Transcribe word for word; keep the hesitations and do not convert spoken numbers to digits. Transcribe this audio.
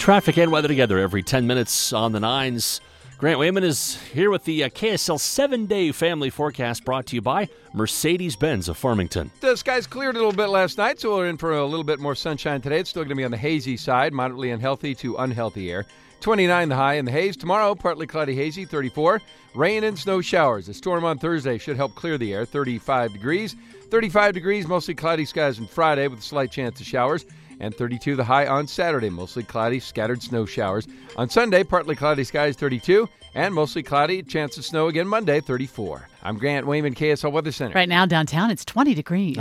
Traffic and weather together every ten minutes on the nines. Grant Wayman is here with the uh, K S L seven-day family forecast brought to you by Mercedes-Benz of Farmington. The skies cleared a little bit last night, so we're in for a little bit more sunshine today. It's still going to be on the hazy side, moderately unhealthy to unhealthy air. twenty-nine the high in the haze. Tomorrow, partly cloudy, hazy, thirty-four. Rain and snow showers. A storm on Thursday should help clear the air, thirty-five degrees. thirty-five degrees, mostly cloudy skies on Friday with a slight chance of showers. And thirty-two the high on Saturday, mostly cloudy, scattered snow showers. On Sunday, partly cloudy skies, thirty-two, and mostly cloudy, chance of snow again Monday, thirty-four. I'm Grant Wayman, K S L Weather Center. Right now downtown, it's twenty degrees.